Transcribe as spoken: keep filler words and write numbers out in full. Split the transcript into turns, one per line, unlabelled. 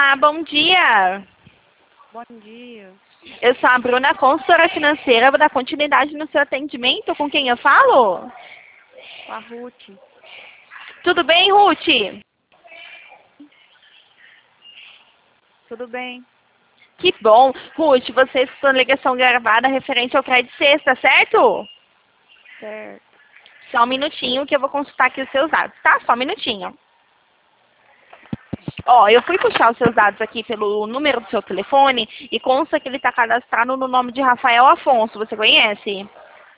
Olá, bom dia.
Bom dia.
Eu sou a Bruna, consultora financeira. Vou dar continuidade no seu atendimento. Com quem eu falo?
Com a Ruth.
Tudo bem, Ruth?
Tudo bem?
Que bom. Ruth, você está ligação gravada referente ao crédito sexta, certo?
Certo.
Só um minutinho que eu vou consultar aqui os seus dados, tá? Só um minutinho. Ó, eu fui puxar os seus dados aqui pelo número do seu telefone e consta que ele está cadastrado no nome de Rafael Afonso. Você conhece?